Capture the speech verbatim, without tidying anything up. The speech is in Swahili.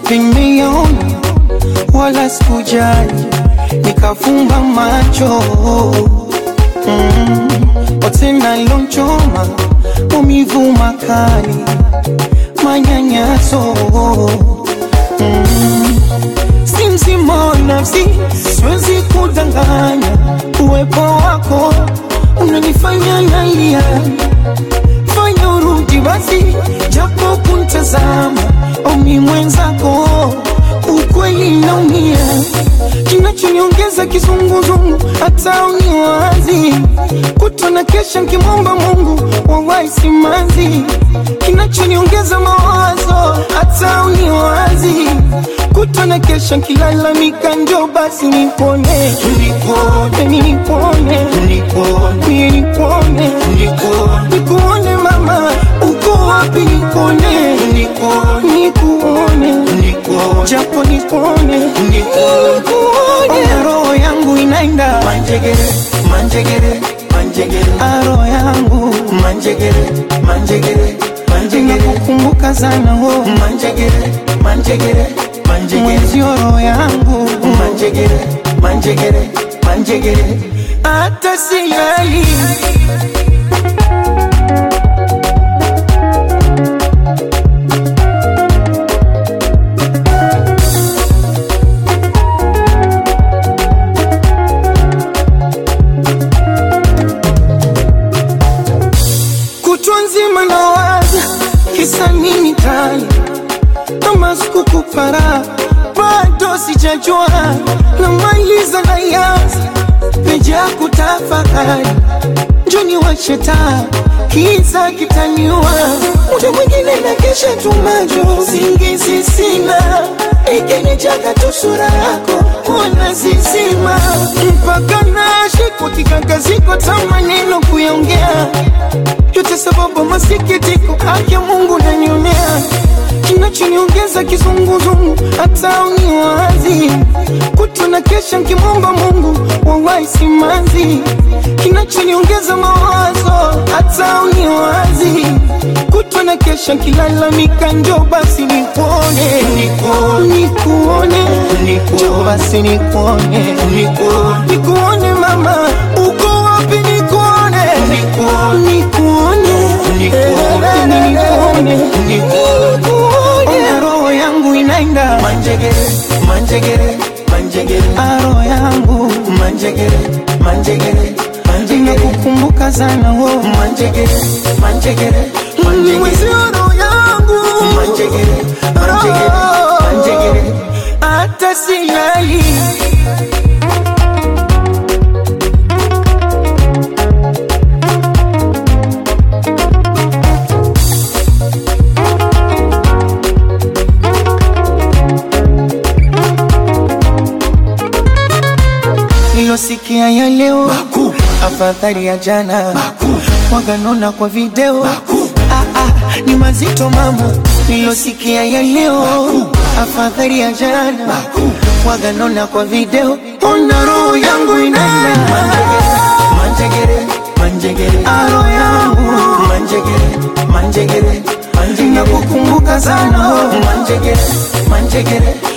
nimeona wala sikujali, nikafumba macho. Mm, otena lonchoma, umivu makali, manyanyaso. Mm, simsimo nafsi, siwezi kudanganya. Uwepo wako unanifanya nalia. Fanya urudi basi, japo kuntazama omi mwenzako, ukweli naumia. Kinachoniongeza kizunguzungu, hata uniwazi. Kutona kesha nkimomba Mungu, wawahi simanzi. Kinachoniongeza mawazo, hata uniwazi. Kutona kesha nkilalamika, njoo basi nipone. Nipone, nipone, nipone, nipone, nikuone mama, uko wapi nipone. Nikuone, japo nipone, nikuone. Roho yangu inaenda manjegere, manjegere, manjegere. Roho yangu manjegere, manjegere, manjegere. Nakukumbuka sana ho manjegere, manjegere, manjegere. Mwenzio roho yangu manjegere, manjegere, manjegere. Hata silali. Kutunzima na waza, kisa nini tali. Kama siku kupara, bado sijajua. Na maliza na yaza, peja kutafakari. Njoni wacheta, kiza kitaniua. Muda mwingine na kesha tumajo, singizi sina. Ikeni jaga tu sura yako, kuona zizima. Mpaka nashi kwa kikakaziko, tamaneno kuyaongea. Yote sababu masikitiko, haki ya Mungu nanionea. Kinachoniongeza kizunguzungu, hata uniwazi. Kutona kesha nkimomba Mungu, wawahi simanzi. Kinachoniongeza mawazo, hata uniwazi. Kutona kesha nkilalamika, njoo basi nikuone. Nikuone, njoo basi nikuone. Nikuone mama, uko wapi nikuone. Nikuone, nikuone, nikuone. Roho yangu inaenda manjegere, manjegere, manjegere. Roho yangu manjegere, manjegere, manjegere. Nakukumbuka sana ho manjegere, manjegere, manjegere. Mwenzio roho yangu manjegere, manjegere, manjegere. Hata silali. Nilosikia ya leo Baku, afadhali ya jana Baku, waganona kwa video Baku. Ah, ah, ni mazito mama. Nilosikia ya leo Baku, afadhali ya jana Baku, waganona kwa video. Ona roho yangu inaenda manjegere, manjegere. Roho yangu manjegere, manjegere, manjegere. Nakukumbuka sana manjegere, manjegere.